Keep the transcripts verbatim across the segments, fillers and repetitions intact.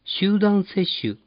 集団接種。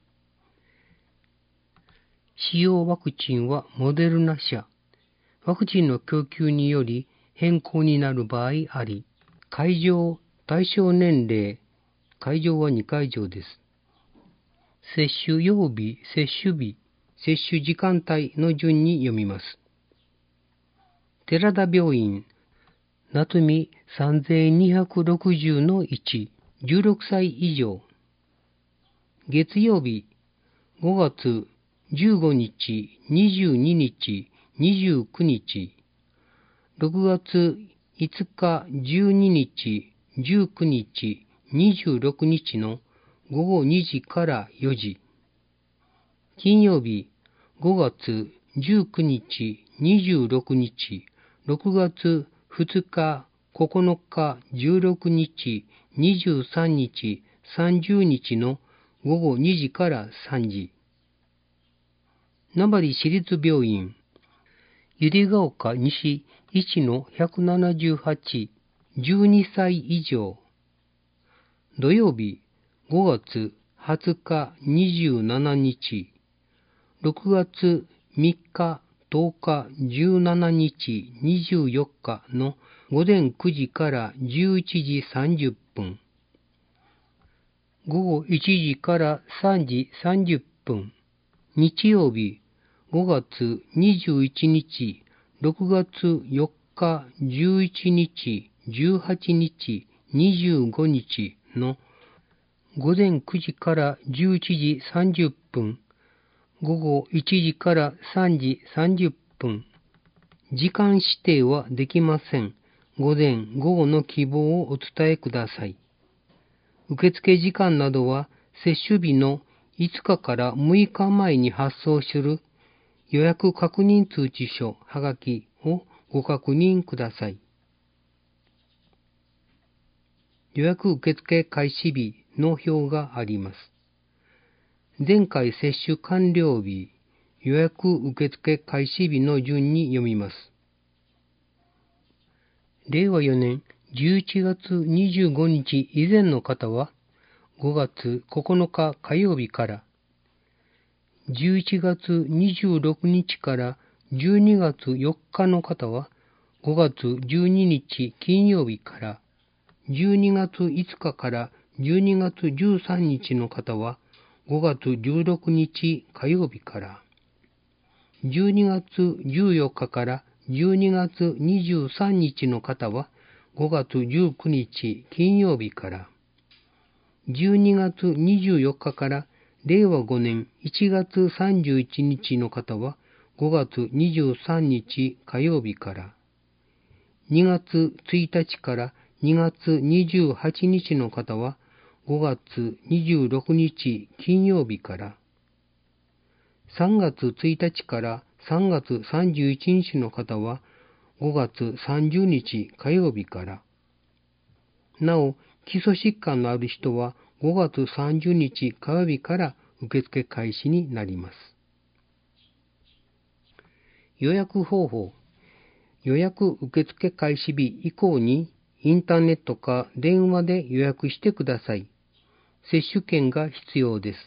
使用ワクチンはモデルナ社。ワクチンの供給により変更になる場合あり、会場、対象年齢、会場はに会場です。接種曜日、接種日、接種時間帯の順に読みます。寺田病院、なつみさんぜんにひゃくろくじゅうのいち、じゅうろくさい以上。月曜日、ごがつじゅうごにち、にじゅうににち、にじゅうくにち。ろくがついつか、じゅうににち、じゅうくにち、にじゅうろくにちのごごにじからよじ。金曜日、ごがつじゅうくにち、にじゅうろくにち、ろくがつふつか、ここのか、じゅうろくにち、にじゅうさんにち、さんじゅうにちのごごにじからさんじ。名張市立病院、百合ヶ丘西いちのひゃくななじゅうはち、じゅうにさい以上。土曜日、ごがつはつか、にじゅうしちにち、ろくがつみっか、とおか、じゅうしちにち、にじゅうよっかのごぜんくじからじゅういちじさんじゅっぷん。ごごいちじからさんじさんじゅっぷん。日曜日、ごがつにじゅういちにち、ろくがつよっか、じゅういちにち、じゅうはちにち、にじゅうごにちのごぜんくじからじゅういちじさんじゅっぷん、ごごいちじからさんじさんじゅっぷん。時間指定はできません。午前、午後の希望をお伝えください。受付時間などは接種日のいつかからむいかまえに発送する予約確認通知書はがきをご確認ください。予約受付開始日の表があります。前回接種完了日、予約受付開始日の順に読みます。れいわよねんじゅういちがつにじゅうごにち以前の方はごがつここのか火曜日から、じゅういちがつにじゅうろくにちからじゅうにがつよっかの方はごがつじゅうににち金曜日から、じゅうにがついつかからじゅうにがつじゅうさんにちの方はごがつじゅうろくにち火曜日から、じゅうにがつじゅうよっかからじゅうにがつにじゅうさんにちの方はごがつじゅうくにち金曜日から、じゅうにがつにじゅうよっかかられいわごねんいちがつさんじゅういちにちの方はごがつにじゅうさんにち火曜日から、にがつついたちからにがつにじゅうはちにちの方はごがつにじゅうろくにち金曜日から、さんがつついたちからさんがつさんじゅういちにちの方はごがつさんじゅうにち火曜日から、なお、基礎疾患のある人はごがつさんじゅうにち火曜日から受付開始になります。予約方法。予約受付開始日以降にインターネットか電話で予約してください。接種券が必要です。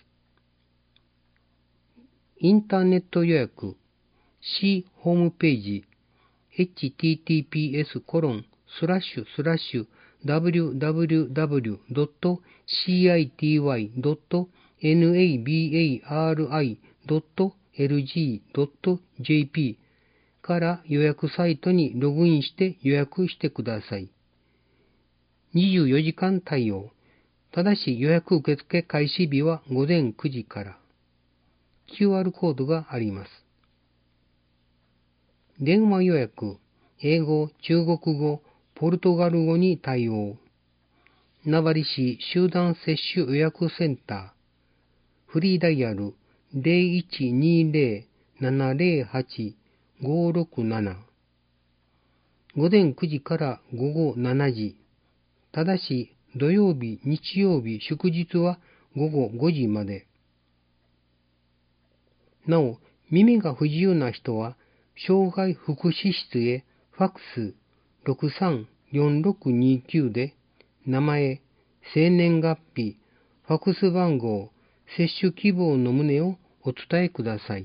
インターネット予約。市ホームページ エイチティーティーピーエスコロンスラッシュスラッシュダブリューダブリューダブリュードットシーアイティーワイドットネバードットエルジードットジェーピー から予約サイトにログインして予約してください。にじゅうよじかん対応。ただし予約受付開始日はごぜんくじから。キューアール コードがあります。電話予約、英語、中国語、ポルトガル語に対応。名張市集団接種予約センター。フリーダイヤル ゼロいちにゼロ ななゼロはち ごろくなな。ごぜんくじからごごしちじ。ただし土曜日、日曜日、祝日はごごごじまで。なお、耳が不自由な人は障害福祉室へファックスろくさんよんろくにきゅうで名前、生年月日、 ファックス番号、接種希望の旨をお伝えください。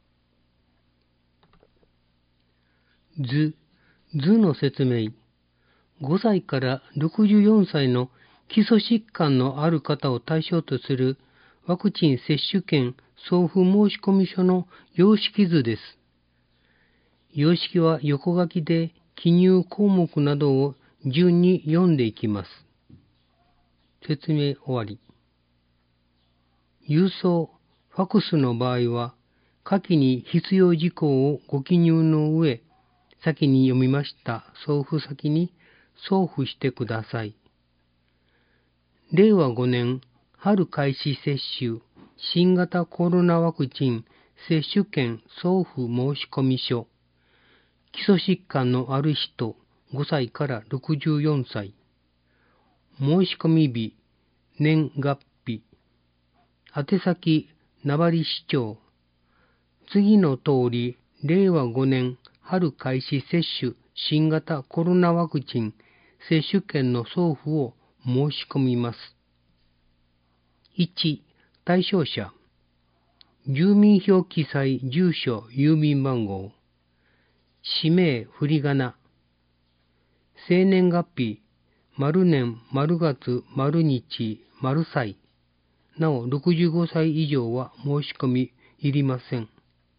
図、図の説明。ごさいからろくじゅうよんさいの基礎疾患のある方を対象とするワクチン接種券送付申込書の様式図です。様式は横書きで記入項目などを順に読んでいきます。説明終わり。郵送、ファックスの場合は、下記に必要事項をご記入の上、先に読みました送付先に送付してください。れいわごねん春開始接種新型コロナワクチン接種券送付申込書。基礎疾患のある人ごさいからろくじゅうよんさい。申込日、年月日。宛先、名張市長。次の通り、れいわごねん春開始接種新型コロナワクチン接種券の送付を申し込みます。いち、対象者。住民票記載住所郵便番号。氏名振り仮名。生年月日、丸年、丸月、丸日、丸歳。なお、ろくじゅうごさい以上は申し込みいりません。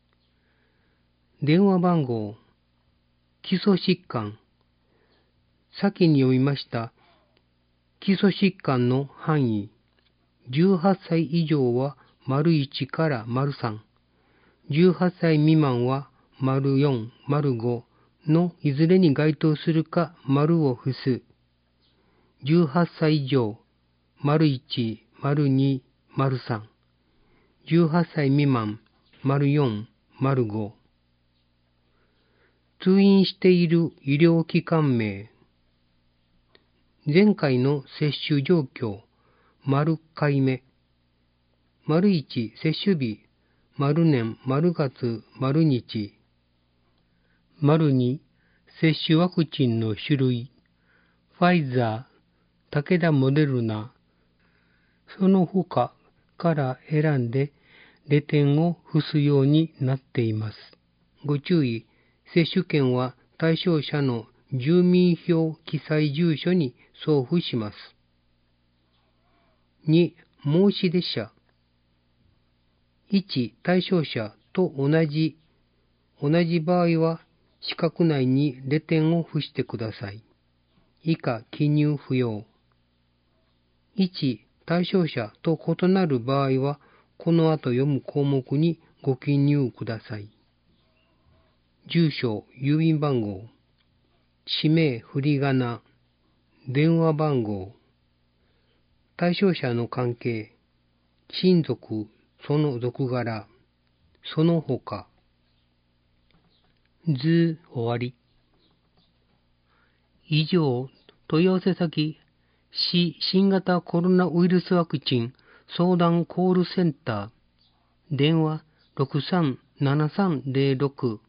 電話番号、基礎疾患。先に読みました基礎疾患の範囲。じゅうはっさい以上は丸いちから丸さん。じゅうはっさい未満は丸よん、丸ごのいずれに該当するか丸を伏す。じゅうはっさい以上、丸いち、丸に、丸さん。じゅうはっさい未満、丸よん、丸ご。通院している医療機関名。前回の接種状況、丸回目。丸いち、接種日、丸年、丸月、丸日。丸に、接種ワクチンの種類。ファイザー、武田モデルナ。その他から選んで、レ点を付すようになっています。ご注意、接種券は対象者の住民票記載住所に送付します。に、申し出者。いち、対象者と同じ、同じ場合は四角内にレ点を付してください。以下、記入不要。いち、対象者と異なる場合は、この後読む項目にご記入ください。住所、郵便番号。氏名、振り仮名。電話番号。対象者の関係。親族、その属柄。その他。図終わり。以上、問い合わせ先、市新型コロナウイルスワクチン相談コールセンター、電話ろくさんななさんゼロろく